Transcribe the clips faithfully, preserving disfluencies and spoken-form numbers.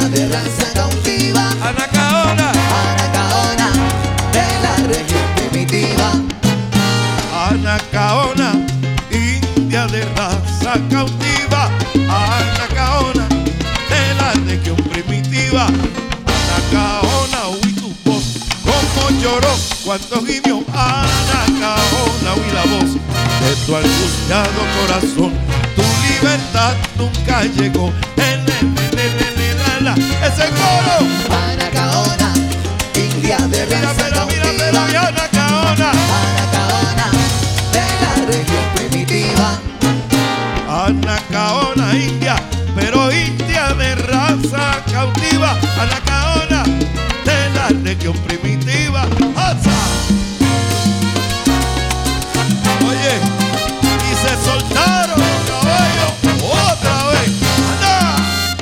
de raza cautiva. Anacaona, Anacaona, de la región primitiva. Anacaona, india de raza cautiva. Anacaona, de la región primitiva. Anacaona, oí tu voz, como lloró cuando gimió. Anacaona, oí la voz de tu angustiado corazón. Tu libertad nunca llegó. En ese coro. Anacaona, india de Mira, raza mira, mira, mira, cautiva. mira, Anacaona. Anacaona, de la región primitiva. Anacaona, india, pero india de raza cautiva. Anacaona, de la región primitiva. ¡Alza! Oye, y se soltaron los caballos otra vez. ¡Anda!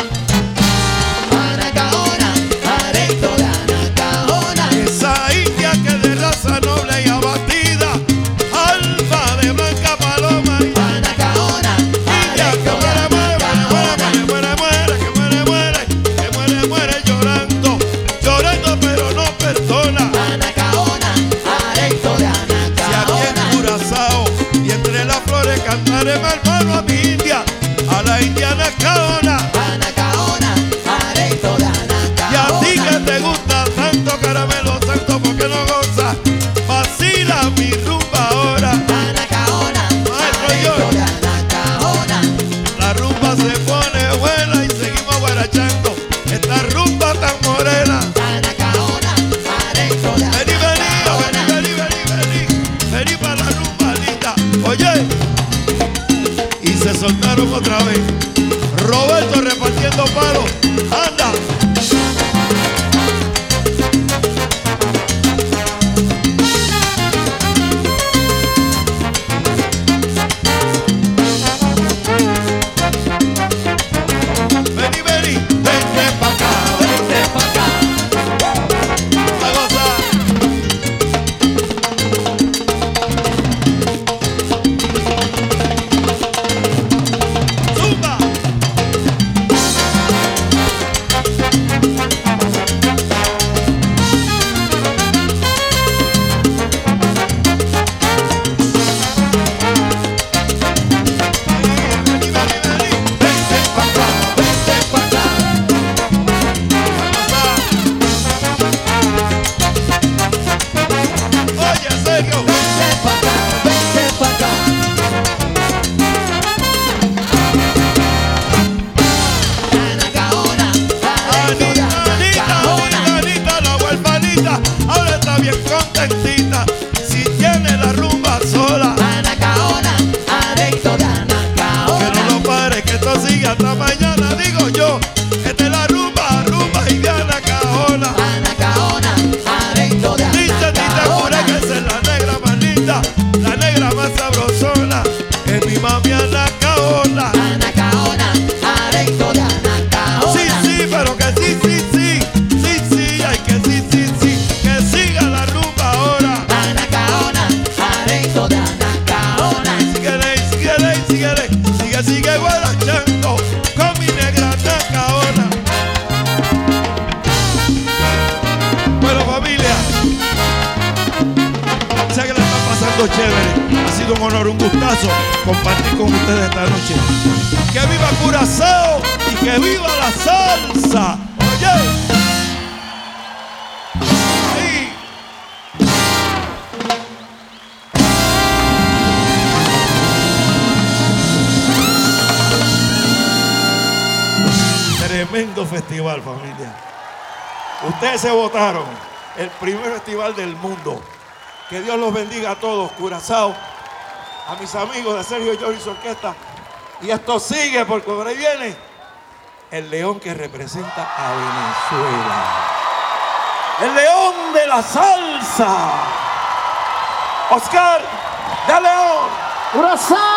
Anacaona, aresto de Anacaona. Esa india que de raza noble y abatida, alma de blanca paloma y Anacaona, india que aresto de muere, muere, muere, Anacaona. muere, muere, que muere, muere, que muere, muere llorando, llorando pero no perdona. Anacaona, aresto de Si aquí en Anacaona. Curazao y entre las flores cantaremos hermano a mi india, a la india Anacaona. Anacaona, aresto de Y a ti que Anacaona. te gusta tanto caramelo santo porque no goza, vacila mi rumba ahora. Anacaona, Maestro aresto George. de Anacaona. La rumba se pone buena y seguimos guarachando esta rumba tan morena. Anacaona, aresto de Vení, vení, Anacaona. vení, vení, vení, vení, vení para la rumba linda. Oye, y se soltaron otra vez. Roberto repartiendo palos. Anda. Vení, vení, vente pa' acá, Vente pa' acá. a gozar. Zumba. Vení, vení, vení, vente pa' acá, Vente pa' acá. a gozar. Oye, Sergio. Vente pa' acá. Vente pa' acá. Anacaona, aresto de Anita, Anita, Anacaona. Anita, Anita, la huerfanita, ahora está bien contentita. Si tiene la rumba sola, Anacaona, aresto de que no Anacaona. lo pare, que esto siga hasta mañana, digo yo. Esta es la rumba, rumba y de Anacaona. Anacaona, aresto de Dice Tita Cure que Anacaona. esa es la negra más linda, la negra más sabrosona, es mi mami Anacaona. Anacaona, aresto de Sí, Anacaona. sí, pero que sí, sí, sí, sí, sí, hay que sí, sí, sí, que siga la rumba ahora. Anacaona, aresto de Anacaona. Síguele, síguele, síguele, sigue, sigue guarachando con mi negra Anacaona. Bueno, familia, sé que la están pasando chévere. Ha sido un honor, un gustazo compartir con ustedes esta noche. Que viva Curazao y que viva la salsa. Oye. Ahí. Tremendo festival, familia. Ustedes se votaron el primer festival del mundo. Que Dios los bendiga a todos, Curazao, a mis amigos de Sergio George y su orquesta. Y esto sigue porque por ahí viene el león que representa a Venezuela. El león de la salsa. Oscar de León. ¡Curazao!